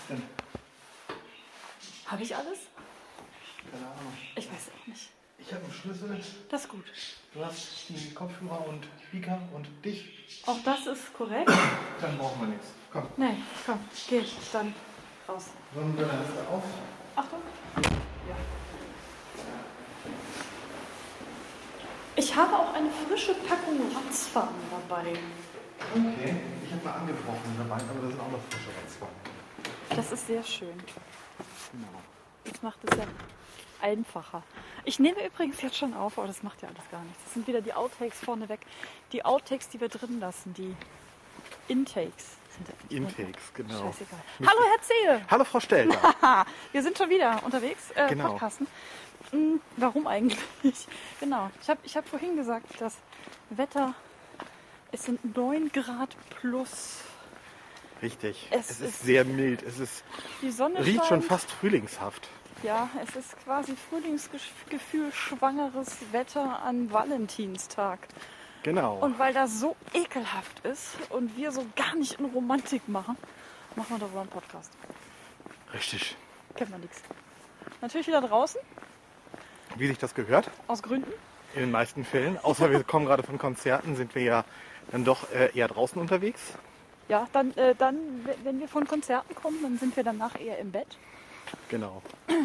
denn? Habe ich alles? Keine Ahnung. Ich weiß auch nicht. Ich habe einen Schlüssel. Das ist gut. Du hast die Kopfhörer und Speaker und dich. Auch das ist korrekt. Dann brauchen wir nichts. Komm. Nee, komm, geh dann raus. Sonnenbrille auf. Achtung. Ja. Ich habe auch eine frische Packung Ratzfaden dabei. Okay. Ich habe mal angebrochen dabei, aber da sind auch noch frische Ratzfaden. Das ist sehr schön. Genau. Das macht es ja einfacher. Ich nehme übrigens jetzt schon auf, aber das macht ja alles gar nichts. Das sind wieder die Outtakes vorneweg. Die Outtakes, die wir drin lassen, die Intakes. Intakes, genau. Scheißegal. Hallo Herr Zehe! Hallo Frau Stelter. Wir sind schon wieder unterwegs, Genau. Podcasten. Warum eigentlich? Genau. Ich hab vorhin gesagt, das Wetter, es sind 9 Grad plus. Richtig. Es Es ist ist sehr mild. Es ist, Die Sonne riecht schon scheint. fast frühlingshaft. Ja, es ist quasi Frühlingsgefühl, schwangeres Wetter an Valentinstag. Genau. Und weil das so ekelhaft ist und wir so gar nicht in Romantik machen, machen wir darüber einen Podcast. Richtig. Kennt man nichts. Natürlich wieder draußen, Wie sich das gehört, aus Gründen. in den meisten Fällen. Außer wir kommen gerade von Konzerten, sind wir ja dann doch eher draußen unterwegs. Ja, dann, wenn wir von Konzerten kommen, dann sind wir danach eher im Bett. Genau.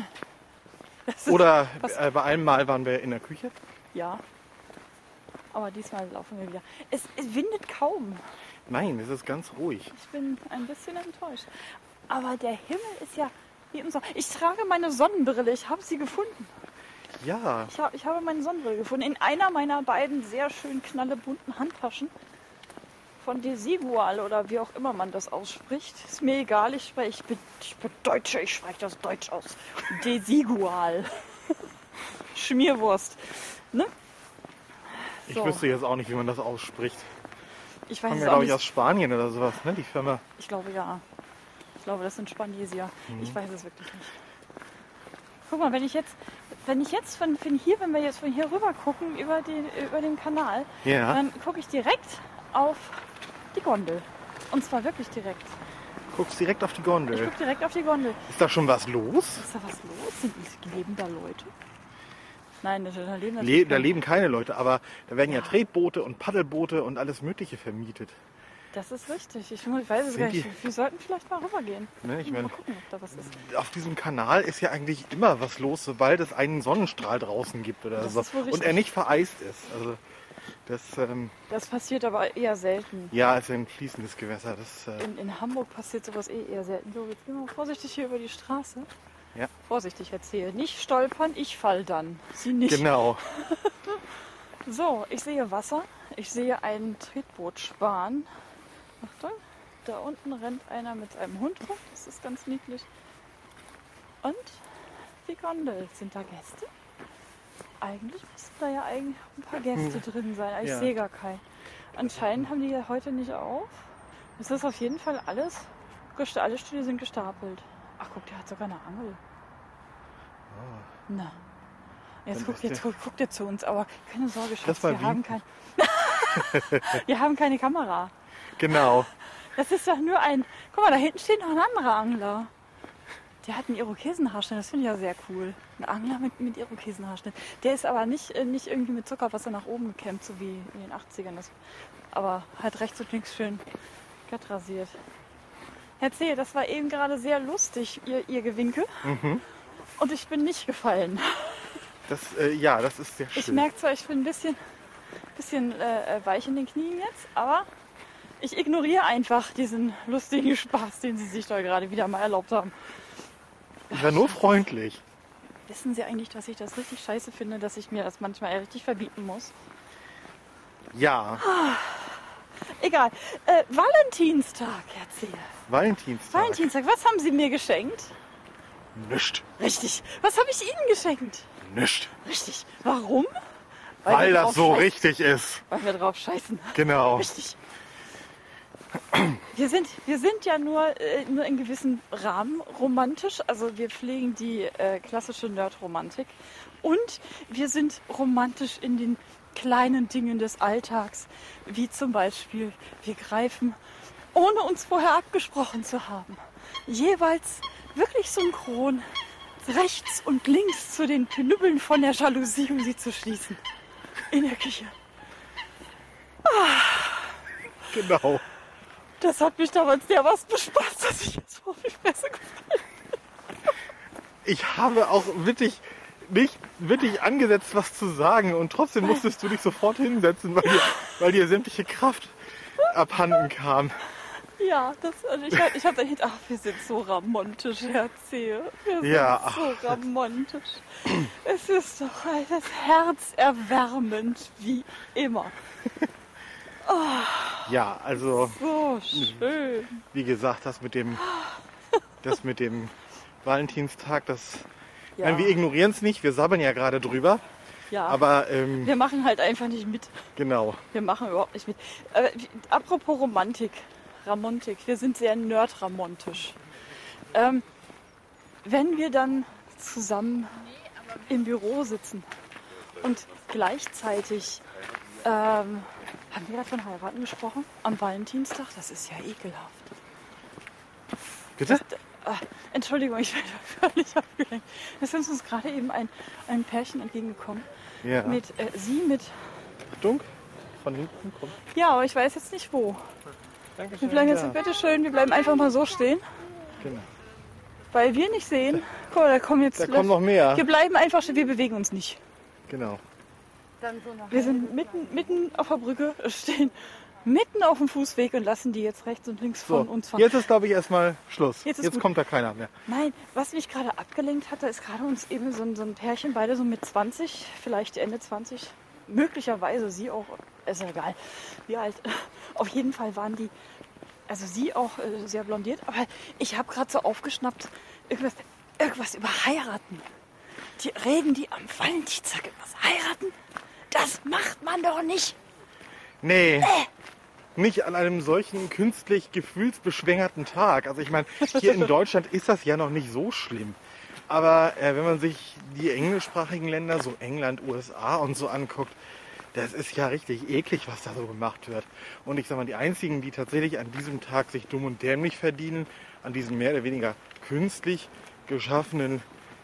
Das ist- Oder was- bei einem Mal waren wir in der Küche. Ja. Aber diesmal laufen wir wieder. Es windet kaum. Nein, es ist ganz ruhig. Ich bin ein bisschen enttäuscht. Aber der Himmel ist ja wie im Sommer. Ich trage meine Sonnenbrille. Ich habe sie gefunden. Ja, Ich habe meine Sonnenbrille gefunden. In einer meiner beiden sehr schön knallebunten Handtaschen. Von Desigual oder wie auch immer man das ausspricht. Ist mir egal. Ich bin Deutsche. Ich spreche das Deutsch aus. Desigual. Schmierwurst. Ne? ich So. wüsste jetzt auch nicht, wie man das ausspricht. Ich weiß Kommen es ja, auch glaube ich, nicht. aus Spanien oder sowas, ne? Die Firma. Ich glaube ja. Ich glaube, das sind Spaniesier. Ich weiß es wirklich nicht. Guck mal, wenn wir jetzt von hier rüber gucken über den Kanal, Ja. dann gucke ich direkt auf die Gondel. Und zwar wirklich direkt. Guckst direkt auf die Ich Gondel. gucke direkt auf die Gondel. Ist da schon was los? Ist da was los? Leben da Leute? Nein, da leben Da natürlich keine. leben keine Leute, aber da werden ja Tretboote und Paddelboote und alles Mögliche vermietet. Das ist richtig. Ich weiß es Sind gar nicht. die- Wir sollten vielleicht mal rübergehen. Ne, ich Mal meine, gucken, ob da was ist. auf diesem Kanal ist ja eigentlich immer was los, sobald es einen Sonnenstrahl draußen gibt oder Das so. ist wohl Und richtig. er nicht vereist ist. Also das Das passiert aber eher selten. ja, ist ja ein fließendes Gewässer. Das, In Hamburg passiert sowas eher selten. So, jetzt gehen wir mal vorsichtig hier über die Straße. Ja. Vorsichtig erzählen. Nicht stolpern, ich fall dann. Sie nicht. genau. So, ich sehe Wasser. Ich sehe einen Tretbootschwan. Achtung, da unten rennt einer mit einem Hund rum. Das ist ganz niedlich. Und die Gondel. Sind da Gäste? Eigentlich müssten da ja eigentlich ein paar Gäste drin sein. Aber ich Ja. sehe gar keinen. Anscheinend haben die ja heute nicht auf. Es ist auf jeden Fall alles. Alle Stühle sind gestapelt. Ach guck, der hat sogar eine Angel. Na. Jetzt Dann ist guckt er zu uns, aber keine Sorge, Schatz, Das war wir haben wir haben keine Kamera. Genau. Das ist doch nur ein. Guck mal, da hinten steht noch ein anderer Angler. Der hat einen Irokesenhaarschnitt, das finde ich ja sehr cool. Ein Angler mit Irokesenhaarschnitt. Der ist aber nicht irgendwie mit Zuckerwasser nach oben gekämmt, so wie in den 80ern. Aber halt rechts und links schön glatt rasiert. Herr Zehe, das war eben gerade sehr lustig, ihr Gewinke. Und ich bin nicht gefallen. Das, ja, das ist sehr schön. Ich merke zwar, ich bin ein bisschen weich in den Knien jetzt, aber ich ignoriere einfach diesen lustigen Spaß, den Sie sich da gerade wieder mal erlaubt haben. Ich war nur freundlich. Wissen Sie eigentlich, dass ich das richtig scheiße finde, dass ich mir das manchmal richtig verbieten muss? Ja, Egal. Valentinstag, Herr Zehe. Valentinstag. Valentinstag, was haben Sie mir geschenkt? Nischt. Richtig. Was habe ich Ihnen geschenkt? Nischt. Richtig. Warum? Weil wir das drauf so scheißen. richtig ist. Weil wir drauf scheißen. Genau. Richtig. Wir sind ja nur in gewissem Rahmen romantisch. Also wir pflegen die klassische Nerd-Romantik. Und wir sind romantisch in den kleinen Dingen des Alltags. Wie zum Beispiel, wir greifen, ohne uns vorher abgesprochen zu haben, jeweils wirklich synchron rechts und links zu den Knüppeln von der Jalousie, um sie zu schließen. In der Küche. Genau. Das hat mich damals dermaßen bespaßt, dass ich jetzt vor die Fresse gefallen. Ich habe auch wirklich nicht wirklich angesetzt, was zu sagen. Und trotzdem musstest du dich sofort hinsetzen, weil dir sämtliche Kraft abhanden kam. Ja, also ich habe dann gedacht, ach, wir sind so ramontisch, Herr Zehe. Wir sind Ja. so ramontisch. Es ist doch das herzerwärmend, wie immer. Ja, also So schön. wie gesagt, das mit dem Valentinstag, Ja. nein, wir ignorieren es nicht, wir sabbeln ja gerade drüber. Ja, Aber wir machen halt einfach nicht mit. genau. Wir machen überhaupt nicht mit. Apropos Romantik, Ramontik, wir sind sehr nerdramontisch. Wenn wir dann zusammen im Büro sitzen und gleichzeitig, haben wir gerade von heiraten gesprochen? Am Valentinstag? Das ist ja ekelhaft. Bitte? Entschuldigung, ich bin völlig abgelenkt. Es ist uns gerade eben ein Pärchen entgegengekommen. Ja. Sie mit... Achtung, von hinten kommt. Ja, aber ich weiß jetzt nicht wo. Dankeschön. Wir bleiben jetzt, bitteschön, wir bleiben einfach mal so stehen, Genau. weil wir nicht sehen. Guck mal, da kommen jetzt... Da kommen noch mehr. Wir bleiben einfach stehen, wir bewegen uns nicht. Genau. Wir sind mitten auf der Brücke, stehen mitten auf dem Fußweg und lassen die jetzt rechts und links So, von uns fahren. jetzt ist, glaube ich, erstmal Schluss. Jetzt ist Jetzt gut. kommt da keiner mehr. Nein, was mich gerade abgelenkt hat, da ist gerade uns eben so ein Pärchen, beide so mit 20, vielleicht Ende 20, möglicherweise sie auch, ist ja egal, wie alt. Auf jeden Fall waren die, also sie auch sehr blondiert, aber ich habe gerade so aufgeschnappt, irgendwas über heiraten. Reden die am Valentinstag übers Heiraten? Das macht man doch nicht. Nee. Nicht an einem solchen künstlich gefühlsbeschwängerten Tag. Also ich meine, hier in Deutschland ist das ja noch nicht so schlimm. Aber wenn man sich die englischsprachigen Länder, so England, USA und so anguckt, das ist ja richtig eklig, was da so gemacht wird. Und ich sag mal, die einzigen, die tatsächlich an diesem Tag sich dumm und dämlich verdienen, an diesem mehr oder weniger künstlich geschaffenen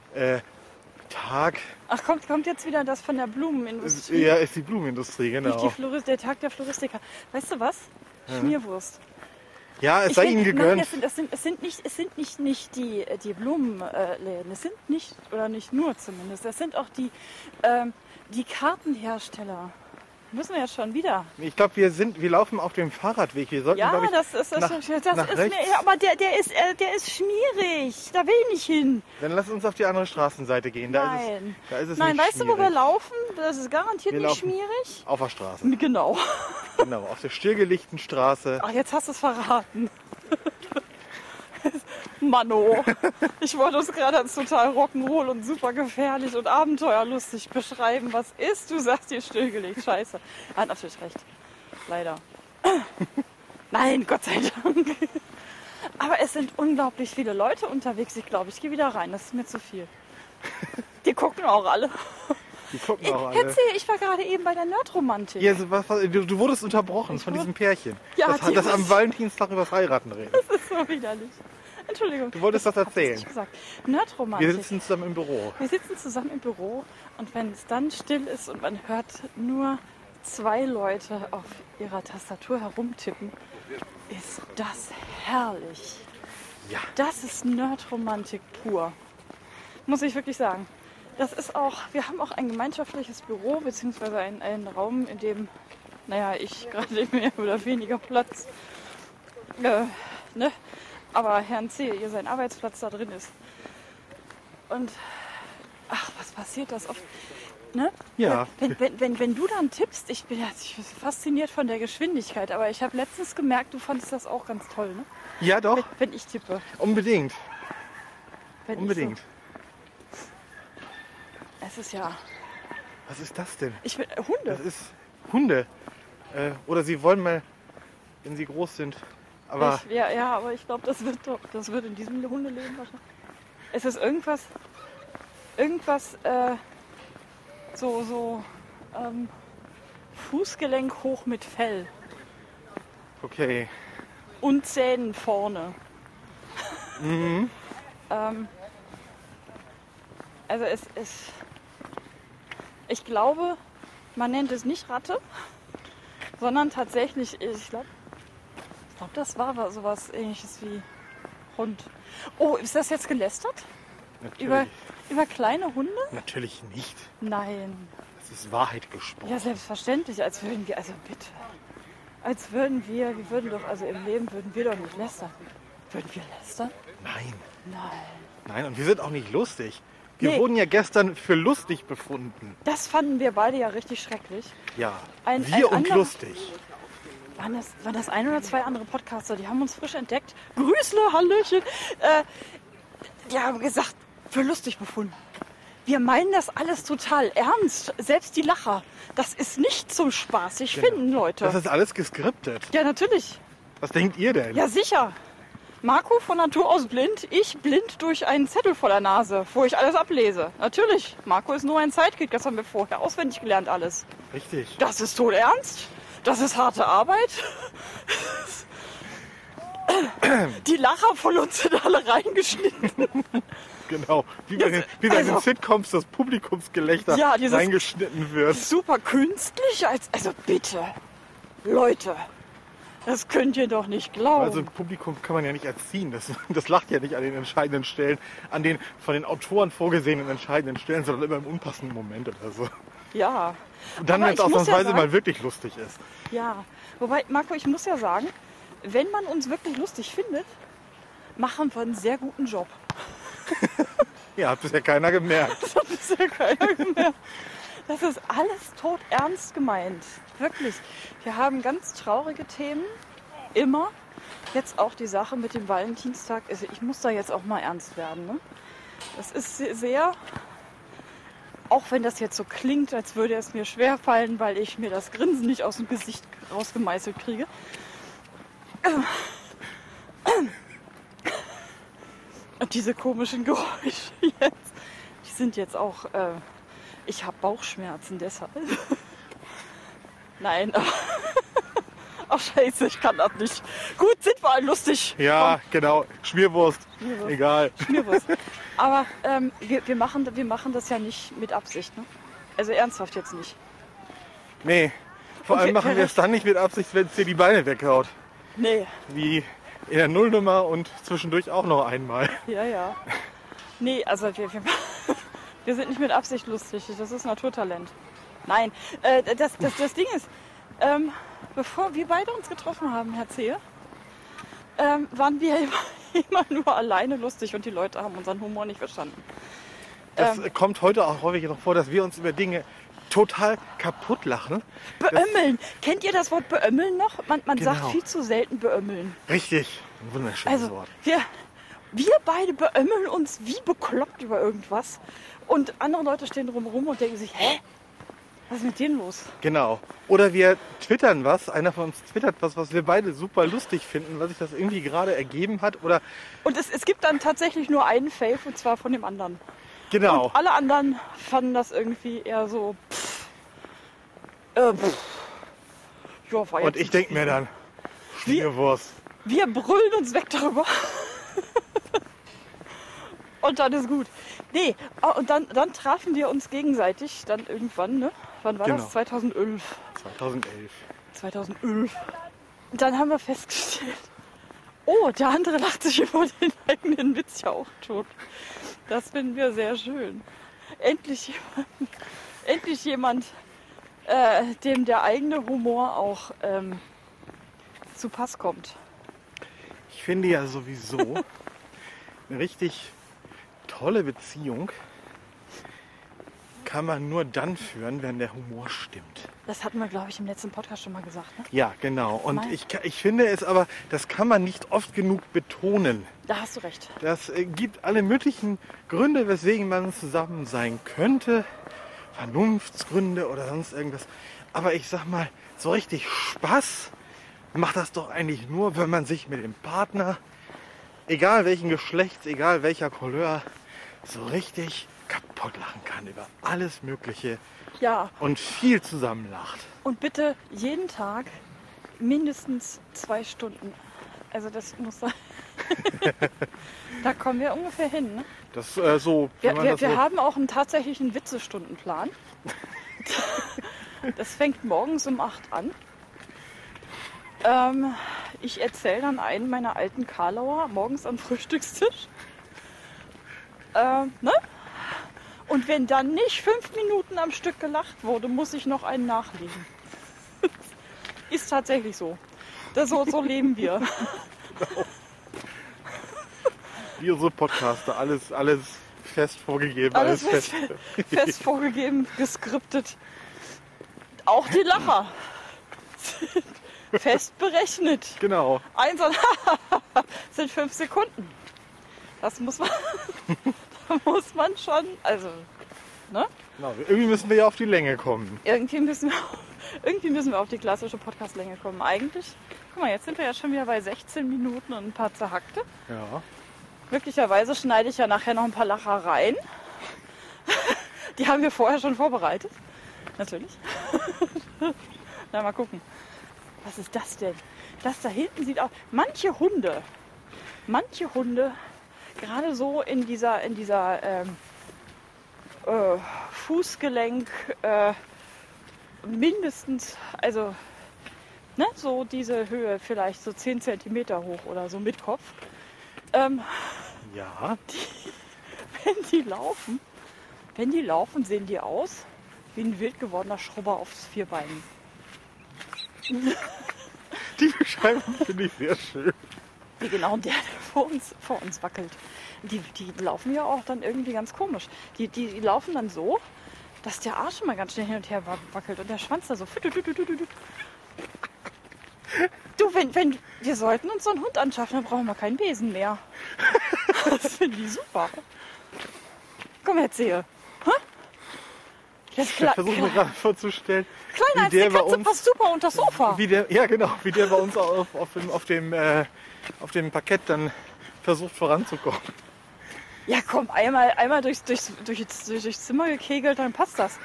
Tag, Ach, kommt jetzt wieder das von der Blumenindustrie. ja, ist die Blumenindustrie, genau. Der Tag der Floristiker. Weißt du was? Schmierwurst. Ja, es sei ihnen gegönnt. Nein, es sind nicht die Blumenläden. Es sind nicht, oder nicht nur zumindest, es sind auch die Kartenhersteller. Müssen wir jetzt schon wieder. Ich glaube, wir laufen auf dem Fahrradweg. Wir sollten, Ja, glaube ich, das ist nach rechts. mir, aber der ist schmierig. Da will ich nicht hin. Dann lass uns auf die andere Straßenseite gehen. Da Nein. ist es Nein, nicht weißt du, wo wir schmierig. laufen? Das ist garantiert Wir nicht laufen schmierig. Auf der Straße. Genau. Genau, auf der stillgelegten Straße. Ach, jetzt hast du es verraten. Manno. Ich wollte uns gerade als total Rock'n'Roll und super gefährlich und abenteuerlustig beschreiben. Was ist? Du sagst hier stillgelegt. Scheiße. Er hat natürlich recht. Leider. Nein, Gott sei Dank. Aber es sind unglaublich viele Leute unterwegs. Ich glaube, ich gehe wieder rein. Das ist mir zu viel. Die gucken auch alle. Die gucken auch alle. Erzähl, ich war gerade eben bei der Nerdromantik. Ja, du wurdest unterbrochen von diesem Pärchen. Ja, das am Valentinstag über das Heiraten redet. Das ist so widerlich. Entschuldigung. Du wolltest was hab ich erzählen. nicht gesagt. Nerdromantik. Wir sitzen zusammen im Büro. Wir sitzen zusammen im Büro und wenn es dann still ist und man hört nur 2 Leute auf ihrer Tastatur herumtippen, ist das herrlich. Ja. Das ist Nerdromantik pur. Muss ich wirklich sagen. Das ist auch, wir haben auch ein gemeinschaftliches Büro, beziehungsweise einen Raum, in dem, ich gerade mehr oder weniger Platz, aber Herrn C., ihr sein Arbeitsplatz da drin ist. Und, ach, was passiert das oft? Ne? Ja. Wenn du dann tippst, ich bin fasziniert von der Geschwindigkeit, aber ich habe letztens gemerkt, du fandest das auch ganz toll, ne? Ja, doch. Wenn ich tippe. Unbedingt. Wenn Unbedingt. Ich es ist ja... Was ist das denn? Hunde. Das ist Hunde. Oder sie wollen mal, wenn sie groß sind. Aber Aber ich glaube, das wird in diesem Hundeleben wahrscheinlich. Es ist irgendwas Fußgelenk hoch mit Fell okay. und Zähnen vorne. Also ich glaube, man nennt es nicht Ratte, sondern tatsächlich, ich glaube, das war sowas Ähnliches wie Hund. Oh, ist das jetzt gelästert? Natürlich, Über kleine Hunde? natürlich nicht. Nein. Das ist Wahrheit gesprochen. Ja, selbstverständlich, als würden wir, also bitte. Wir würden doch, also im Leben würden wir doch nicht lästern. Würden wir lästern? Nein. Nein. Nein, und wir sind auch nicht lustig. Wir Nee. wurden ja gestern für lustig befunden. Das fanden wir beide ja richtig schrecklich. Ja, Ein wir und anderer- lustig. Waren das ein oder zwei andere Podcaster, die haben uns frisch entdeckt. Grüßle, Hallöchen. Die haben gesagt, für lustig befunden. Wir meinen das alles total ernst. Selbst die Lacher. Das ist nicht zum Spaß. Ich finde, Leute. Das ist alles geskriptet. Ja, natürlich. Was denkt ihr denn? Ja, sicher. Marco von Natur aus blind, ich blind durch einen Zettel vor der Nase, wo ich alles ablese. Natürlich. Marco ist nur ein Sidekick, das haben wir vorher auswendig gelernt alles. Richtig. Das ist todernst. Das ist harte Arbeit. Die Lacher von uns sind alle reingeschnitten. Genau. Wie bei den also- Sitcoms das Publikumsgelächter Ja, dieses- reingeschnitten wird. Super künstlich. Also bitte. Leute. Das könnt ihr doch nicht glauben. Also ein Publikum kann man ja nicht erziehen. Das lacht ja nicht an den entscheidenden Stellen, an den von den Autoren vorgesehenen entscheidenden Stellen, sondern immer im unpassenden Moment oder so. Ja. Und dann, Aber wenn es ich muss ja ausnahmsweise sagen- mal wirklich lustig ist. Ja. Wobei, Marco, ich muss ja sagen, wenn man uns wirklich lustig findet, machen wir einen sehr guten Job. Ja, hat bisher keiner gemerkt. Das hat bisher keiner gemerkt. Das ist alles todernst gemeint. Wirklich. Wir haben ganz traurige Themen. Immer. Jetzt auch die Sache mit dem Valentinstag. Also ich muss da jetzt auch mal ernst werden. Ne? Das ist sehr... Auch wenn das jetzt so klingt, als würde es mir schwerfallen, weil ich mir das Grinsen nicht aus dem Gesicht rausgemeißelt kriege. Und diese komischen Geräusche jetzt, die sind jetzt auch... ich habe Bauchschmerzen deshalb. Nein, aber... Ach scheiße, ich kann das nicht. Gut, sind wir alle lustig. Ja, genau. Schmierwurst. Schmierwurst. Egal. Schmierwurst. Aber wir machen das ja nicht mit Absicht. Ne? Also ernsthaft jetzt nicht. Nee. Vor Und allem wir- machen wir es dann nicht mit Absicht, wenn es dir die Beine weghaut. Nee, Wie in der Nullnummer und zwischendurch auch noch einmal. ja. Nee, also wir sind nicht mit Absicht lustig. Das ist Naturtalent. Nein, das Ding ist, bevor wir beide uns getroffen haben, Herr Zehe, waren wir immer nur alleine lustig und die Leute haben unseren Humor nicht verstanden. Das kommt heute auch häufig noch vor, dass wir uns über Dinge total kaputt lachen. Beömmeln. Kennt ihr das Wort beömmeln noch? Man Genau. sagt viel zu selten beömmeln. Richtig. Ein wunderschönes Also Wort. wir beide beömmeln uns wie bekloppt über irgendwas. Und andere Leute stehen drumherum und denken sich, hä? Was ist mit denen los? Genau. Oder wir twittern was. Einer von uns twittert was wir beide super lustig finden, weil sich das irgendwie gerade ergeben hat. Oder Und es gibt dann tatsächlich nur einen Fave und zwar von dem anderen. genau. Und alle anderen fanden das irgendwie eher so, Ja, war jetzt Und ich denke mir dann, Schmierwurst. Wir brüllen uns weg darüber. Und dann ist gut. Nee, und dann trafen wir uns gegenseitig dann irgendwann, ne? Wann war Genau. das? 2011. 2011. 2011. Und dann haben wir festgestellt, oh, der andere lacht sich über den eigenen Witz ja auch tot. Das finden wir sehr schön. Endlich jemand, dem der eigene Humor auch zu Pass kommt. Ich finde ja sowieso eine richtig tolle Beziehung kann man nur dann führen, wenn der Humor stimmt. Das hatten wir, glaube ich, im letzten Podcast schon mal gesagt. Ne? Ja, genau. Und Mein- ich finde es aber, das kann man nicht oft genug betonen. Da hast du recht. Das gibt alle möglichen Gründe, weswegen man zusammen sein könnte. Vernunftsgründe oder sonst irgendwas. Aber ich sag mal, so richtig Spaß macht das doch eigentlich nur, wenn man sich mit dem Partner, egal welchen Geschlechts, egal welcher Couleur, so richtig kaputt lachen kann über alles Mögliche Ja, und viel zusammen lacht. und bitte jeden Tag mindestens 2 Stunden. Also das muss sein. Da kommen wir ungefähr hin. Ne? Das so. Wir haben auch einen tatsächlichen Witzestundenplan. Das fängt morgens um 8 an. Ich erzähle dann einen meiner alten Karlauer morgens am Frühstückstisch. Ne? Und wenn dann nicht 5 Minuten am Stück gelacht wurde, muss ich noch einen nachlegen. Ist tatsächlich so. So leben wir. Wir so Podcaster, alles fest vorgegeben. Alles fest vorgegeben, geskriptet. Auch die Lacher. Fest berechnet. Genau. Sind 5 Sekunden. Das muss man, da muss man schon, also, ne? Genau. Irgendwie müssen wir ja auf die Länge kommen. Irgendwie müssen wir auf die klassische Podcastlänge kommen. Eigentlich, guck mal, jetzt sind wir ja schon wieder bei 16 Minuten und ein paar zerhackte. Ja. Möglicherweise schneide ich ja nachher noch ein paar Lacher rein. Die haben wir vorher schon vorbereitet. Natürlich. Na, mal gucken. Was ist das denn? Das da hinten sieht auch... Manche Hunde, gerade so in dieser Fußgelenk mindestens, also ne, so diese Höhe vielleicht so 10 cm hoch oder so mit Kopf. Ja. Wenn die laufen, sehen die aus wie ein wild gewordener Schrubber auf 4 Beinen. Die Beschreibung finde ich sehr schön. Wie genau der vor uns wackelt. Die laufen ja auch dann irgendwie ganz komisch. Die laufen dann so, dass der Arsch immer ganz schnell hin und her wackelt und der Schwanz da so. Du, wenn wir sollten uns so einen Hund anschaffen, dann brauchen wir keinen Besen mehr. Das finde ich super. Komm, erzähl. Ich versuche mir gerade vorzustellen, kleiner als die Katze passt super unter das Sofa. Wie der bei uns auf dem Parkett dann versucht voranzukommen. Ja komm, einmal durchs Zimmer gekegelt, dann passt das.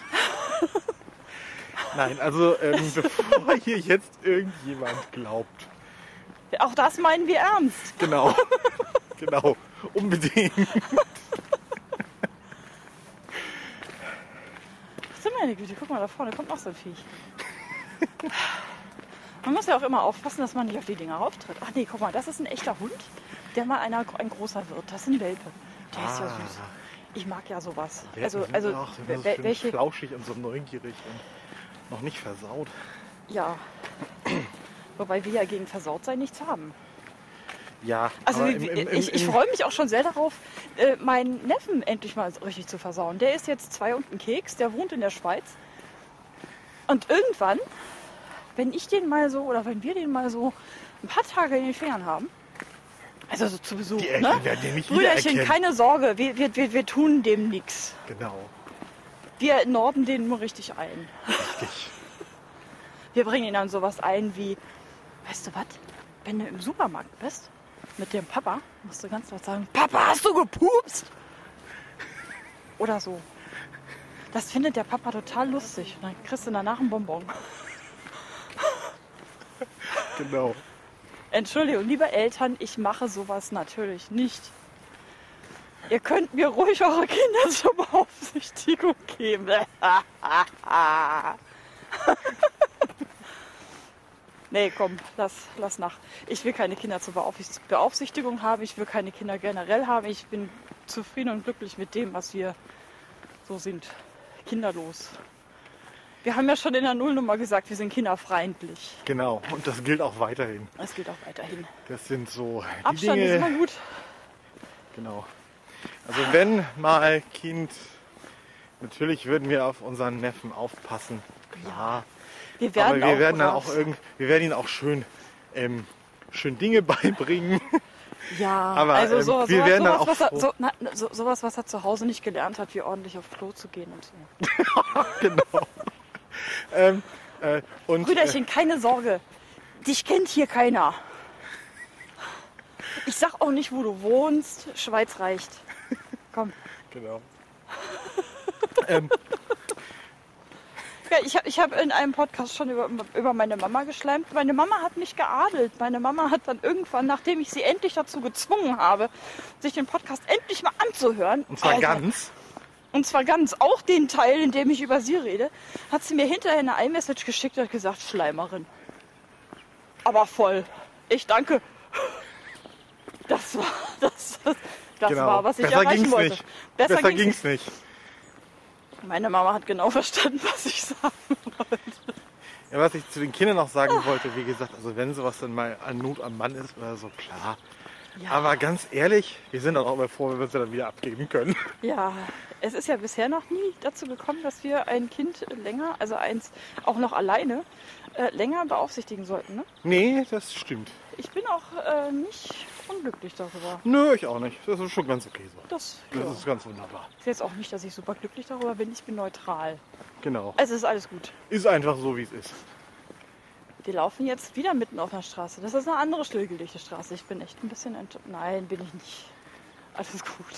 Nein, also bevor hier jetzt irgendjemand glaubt. Auch das meinen wir ernst. Genau, unbedingt. Meine Güte, guck mal, da vorne kommt noch so ein Viech. Man muss ja auch immer aufpassen, dass man nicht auf die Dinger rauftritt. Ach nee, guck mal, das ist ein echter Hund, der mal ein großer wird. Das ist ein Welpe. Der ist ja süß. Ich mag ja sowas. Welche flauschig und so neugierig und noch nicht versaut. Ja. Wobei wir ja gegen Versautsein nichts haben. Ja, also ich freue mich auch schon sehr darauf, meinen Neffen endlich mal richtig zu versauen. Der ist jetzt 2 und ein Keks, der wohnt in der Schweiz. Und irgendwann, wenn wir den mal so ein paar Tage in den Fingern haben, also so zu Besuch, die Eltern werden den nicht Brüderchen, keine Sorge, wir tun dem nichts. Genau. Wir norden den nur richtig ein. Richtig. Wir bringen ihn dann sowas ein wie, weißt du was, wenn du im Supermarkt bist, mit dem Papa, musst du ganz laut sagen, Papa, hast du gepupst? Oder so. Das findet der Papa total lustig. Und dann kriegst du danach einen Bonbon. Genau. Entschuldigung, liebe Eltern, ich mache sowas natürlich nicht. Ihr könnt mir ruhig eure Kinder zur Beaufsichtigung geben. Nee, komm, lass nach. Ich will keine Kinder zur Beaufsichtigung haben. Ich will keine Kinder generell haben. Ich bin zufrieden und glücklich mit dem, was wir so sind. Kinderlos. Wir haben ja schon in der Nullnummer gesagt, wir sind kinderfreundlich. Genau, und das gilt auch weiterhin. Das gilt auch weiterhin. Das sind so die Abstand Dinge. ist immer gut. Genau. Also wenn mal Kind, natürlich würden wir auf unseren Neffen aufpassen. Klar. Wir werden ihn auch schön Dinge beibringen. Ja, aber also sowas, was er zu Hause nicht gelernt hat, wie ordentlich auf Klo zu gehen und so. Genau. Brüderchen, keine Sorge. Dich kennt hier keiner. Ich sag auch nicht, wo du wohnst. Schweiz reicht. Komm. Genau. geil. Ich hab in einem Podcast schon über meine Mama geschleimt. Meine Mama hat mich geadelt. Meine Mama hat dann irgendwann, nachdem ich sie endlich dazu gezwungen habe, sich den Podcast endlich mal anzuhören. Und zwar ganz. Und zwar ganz, auch den Teil, in dem ich über sie rede, hat sie mir hinterher eine iMessage geschickt und hat gesagt, Schleimerin. Aber voll. Ich danke. Das war, was ich Besser erreichen ging's wollte. nicht. Besser ging's nicht. Meine Mama hat genau verstanden, was ich sagen wollte. Ja, was ich zu den Kindern noch sagen wollte, wie gesagt, also wenn sowas dann mal an Not am Mann ist oder so, klar. Ja. Aber ganz ehrlich, wir sind dann auch mal froh, wenn wir sie dann wieder abgeben können. Ja, es ist ja bisher noch nie dazu gekommen, dass wir ein Kind länger, also eins auch noch alleine, länger beaufsichtigen sollten. Ne? Nee, das stimmt. Ich bin auch nicht unglücklich darüber. Nö, ich auch nicht. Das ist schon ganz okay so. Das ist ganz wunderbar. ist jetzt auch nicht, dass ich super glücklich darüber bin. Ich bin neutral. Genau. Es ist alles gut. Ist einfach so, wie es ist. Wir laufen jetzt wieder mitten auf der Straße. Das ist eine andere stillgelegte Straße. Ich bin echt ein bisschen Nein, bin ich nicht. Alles gut.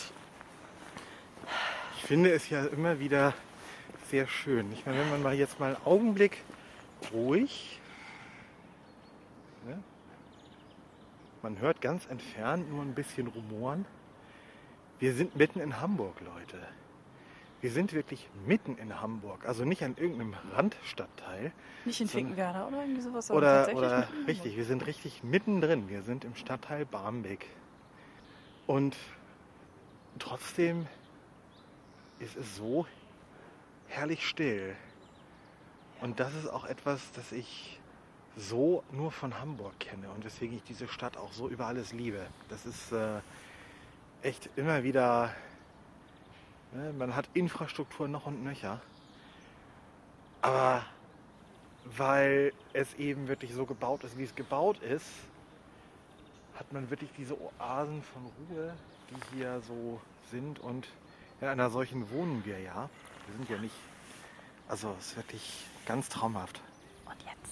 Ich finde es ja immer wieder sehr schön. Ich meine, wenn man mal jetzt mal einen Augenblick ruhig... Ne? Man hört ganz entfernt nur ein bisschen Rumoren. Wir sind mitten in Hamburg, Leute. Wir sind wirklich mitten in Hamburg. Also nicht an irgendeinem Randstadtteil. Nicht in Finkenwerder oder irgendwie sowas. Oder mitten in richtig, wir sind richtig mittendrin. Wir sind im Stadtteil Barmbek. Und trotzdem ist es so herrlich still. Und das ist auch etwas, das ich so nur von Hamburg kenne und weswegen ich diese Stadt auch so über alles liebe. Das ist echt immer wieder, ne, man hat Infrastruktur noch und nöcher, aber weil es eben wirklich so gebaut ist, wie es gebaut ist, hat man wirklich diese Oasen von Ruhe, die hier so sind, und in einer solchen wohnen wir ja. Wir sind ja nicht, also es ist wirklich ganz traumhaft. Und jetzt?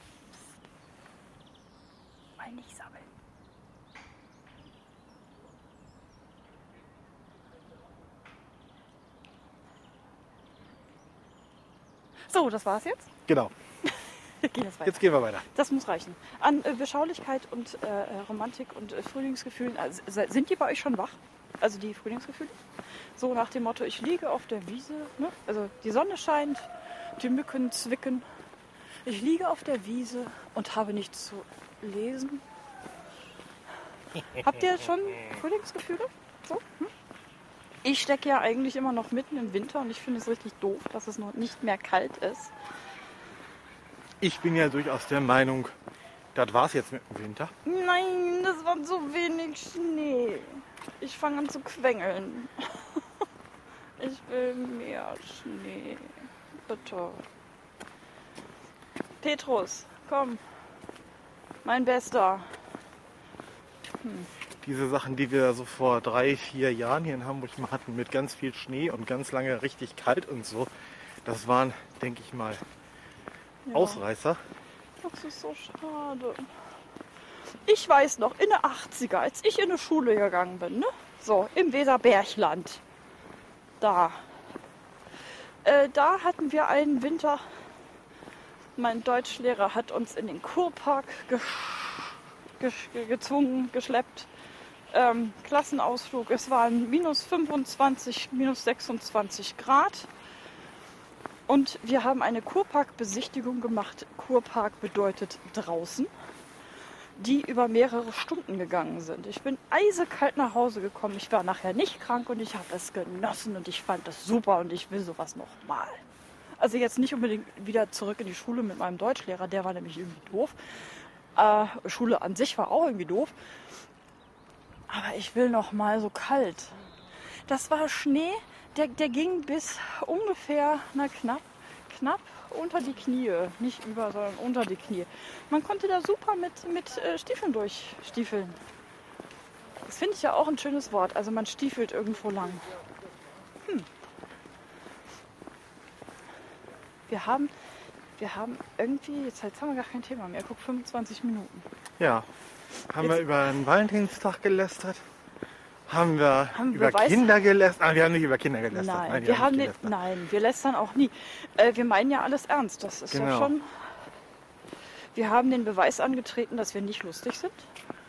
Mal nicht sammeln. So, das war's jetzt. Genau, Geht das weiter. jetzt gehen wir weiter. Das muss reichen. An Beschaulichkeit und Romantik und Frühlingsgefühlen. Also, sind die bei euch schon wach? Also die Frühlingsgefühle? So nach dem Motto, ich liege auf der Wiese. Ne? Also die Sonne scheint, die Mücken zwicken. Ich liege auf der Wiese und habe nichts zu lesen. Habt ihr schon Frühlingsgefühle? So? Hm? Ich stecke ja eigentlich immer noch mitten im Winter und ich finde es richtig doof, dass es noch nicht mehr kalt ist. Ich bin ja durchaus der Meinung, das war's jetzt mit dem Winter. Nein, das war so wenig Schnee. Ich fange an zu quengeln. Ich will mehr Schnee. Bitte. Petrus, komm. Mein Bester. Diese Sachen, die wir so vor 3-4 Jahren hier in Hamburg mal hatten, mit ganz viel Schnee und ganz lange richtig kalt und so, das waren, denke ich mal, Ja. Ausreißer. Das ist so schade. Ich weiß noch, in den 80er, als ich in die Schule gegangen bin, ne? So, im Weserbergland. Da hatten wir einen Winter. Mein Deutschlehrer hat uns in den Kurpark gezwungen, geschleppt. Klassenausflug. Es waren minus 25, minus 26 Grad. Und wir haben eine Kurparkbesichtigung gemacht. Kurpark bedeutet draußen, die über mehrere Stunden gegangen sind. Ich bin eisekalt nach Hause gekommen. Ich war nachher nicht krank und ich habe es genossen und ich fand das super und ich will sowas nochmal. Also jetzt nicht unbedingt wieder zurück in die Schule mit meinem Deutschlehrer, der war nämlich irgendwie doof. Schule an sich war auch irgendwie doof. Aber ich will nochmal so kalt. Das war Schnee, der ging bis ungefähr, knapp unter die Knie. Nicht über, sondern unter die Knie. Man konnte da super mit Stiefeln durchstiefeln. Das finde ich ja auch ein schönes Wort. Also man stiefelt irgendwo lang. Wir haben irgendwie, jetzt haben wir gar kein Thema mehr. Guck, 25 Minuten. Ja, haben wir über den Valentinstag gelästert Haben wir Haben über Beweis- Kinder gelästert? Wir haben nicht über Kinder gelästert. Nein, wir wir haben nicht nicht, gelästert. nein, wir lästern auch nie. Wir meinen ja alles ernst. Das ist ja Genau. schon. Wir haben den Beweis angetreten, dass wir nicht lustig sind.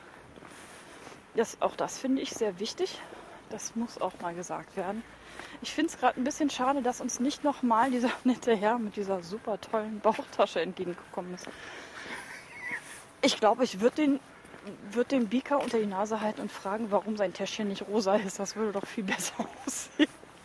Auch das finde ich sehr wichtig. Das muss auch mal gesagt werden. Ich finde es gerade ein bisschen schade, dass uns nicht nochmal dieser nette Herr mit dieser super tollen Bauchtasche entgegengekommen ist. Ich glaube, ich würde den Beaker unter die Nase halten und fragen, warum sein Täschchen nicht rosa ist. Das würde doch viel besser aussehen.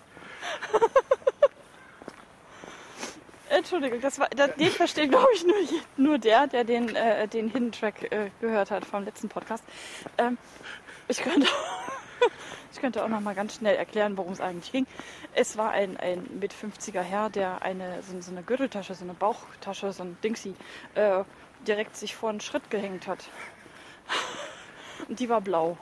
Entschuldigung, den versteht, glaube ich, nur der den Hidden Track gehört hat vom letzten Podcast. Ich könnte auch noch mal ganz schnell erklären, worum es eigentlich ging. Es war ein mit 50er Herr, der so eine Gürteltasche, so eine Bauchtasche, so ein Dingsy, direkt sich vor einen Schritt gehängt hat. Und die war blau.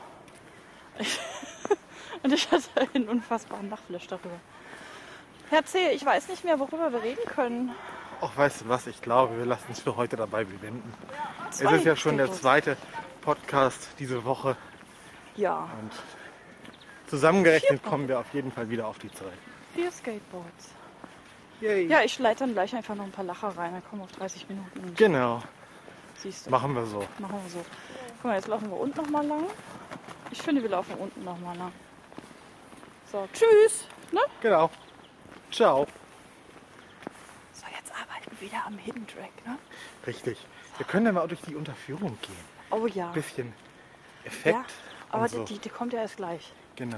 Und ich hatte einen unfassbaren Nachflash darüber. Herr C., ich weiß nicht mehr, worüber wir reden können. Ach, weißt du was? Ich glaube, wir lassen es für heute dabei bewenden. Es Zwei ist ja schon der Skateboards. zweite Podcast diese Woche. Ja, Und zusammengerechnet kommen wir auf jeden Fall wieder auf die Zeit. 4 Skateboards. Yay. Ja, ich leite dann gleich einfach noch ein paar Lacher rein. Dann kommen wir auf 30 Minuten. Und Genau, siehst du. machen wir so. Machen wir so. Guck mal, jetzt laufen wir unten nochmal lang. Ich finde, wir laufen unten nochmal lang. So, tschüss. Ne? Genau. Ciao. So, jetzt arbeiten wir wieder am Hidden Track, ne? Richtig. Wir können dann mal durch die Unterführung gehen. Oh ja. Ein bisschen Effekt. Ja, aber und so. die kommt ja erst gleich. Genau.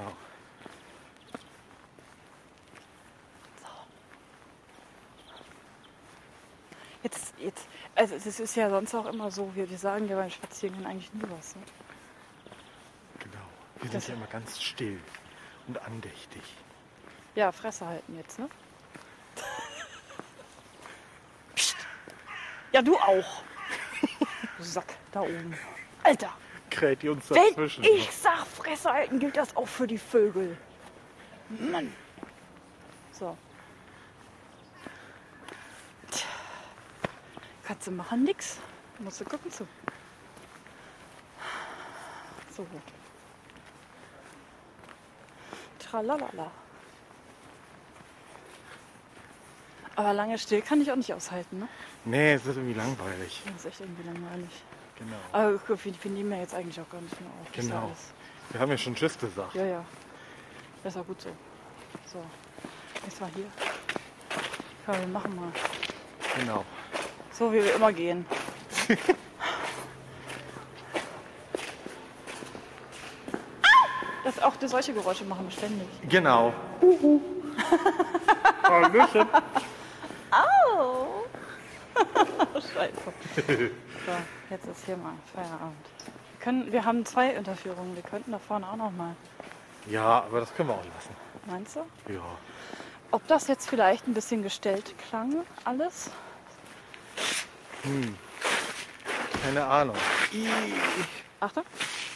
Jetzt, also es ist ja sonst auch immer so, wir sagen ja beim Spaziergehen eigentlich nie was. Ne? Genau. Wir Das- sind ja immer ganz still und andächtig. Ja, Fresse halten jetzt, ne? Psst. Ja, du auch. Du Sack da oben. Alter, Kräht die uns wenn dazwischen. ich sag Fresse halten, gilt das auch für die Vögel. Mann. So. Tja. Kannst du machen nix. Musst du gucken zu. So. Tralalala. Aber lange still kann ich auch nicht aushalten, ne? Nee, es ist irgendwie langweilig. Das ist echt irgendwie langweilig. Genau. Aber guck, wir nehmen ja jetzt eigentlich auch gar nicht mehr auf. Das ist ja Genau. alles- Wir haben ja schon Tschüss gesagt. Ja, ja. Das ist auch gut so. So. Jetzt mal hier. Komm, wir machen mal. Genau. So wie wir immer gehen. Auch solche Geräusche machen wir ständig. Genau. Hallöchen. Au! Scheiße. So, jetzt ist hier mal Feierabend. Wir haben 2 Unterführungen. Wir könnten da vorne auch noch mal. Ja, aber das können wir auch lassen. Meinst du? Ja. Ob das jetzt vielleicht ein bisschen gestellt klang, alles? Keine Ahnung. Achtung.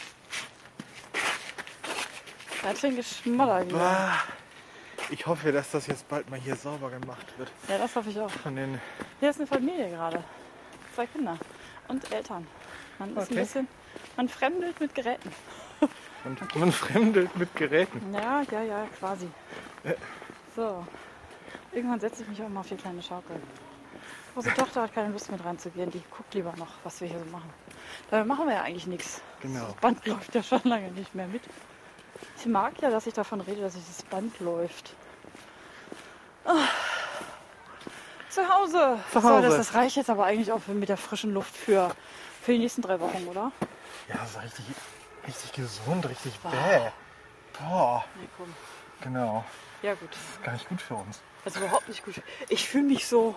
Da hat den Geschmoller gemacht. Bah. Ich hoffe, dass das jetzt bald mal hier sauber gemacht wird. Ja, das hoffe ich auch. Von den. Hier ist eine Familie gerade. 2 Kinder und Eltern. Man ist Okay. ein bisschen, man fremdelt mit Geräten. Und man fremdelt mit Geräten. Ja, quasi. So. Irgendwann setze ich mich auch mal auf die kleine Schaukel. Unsere Tochter hat keine Lust mit reinzugehen. Die guckt lieber noch, was wir hier so machen. Dabei machen wir ja eigentlich nichts. Genau. Das Band läuft ja schon lange nicht mehr mit. Ich mag ja, dass ich davon rede, dass das Band läuft. Zu Hause. Zu So, Hause. das reicht jetzt aber eigentlich auch mit der frischen Luft für die nächsten 3 Wochen, oder? Ja, so richtig gesund, richtig bäh. Boah. Nee, komm. Genau. Ja, gut. Das ist gar nicht gut für uns. Das ist überhaupt nicht gut. Ich fühle mich so.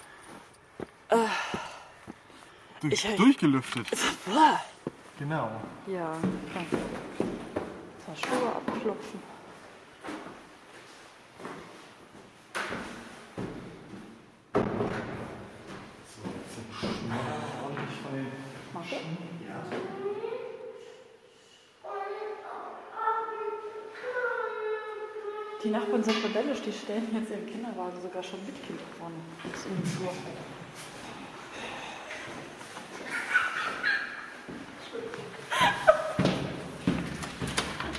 Durchgelüftet. Boah. Genau. Ja, komm. So, Schuhe abklopfen. Marco? Die Nachbarn sind rebellisch, die stellen jetzt ihren Kinderwagen sogar schon mit Kind vorne. Das ist in den Flur.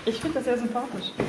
Ich finde das sehr sympathisch.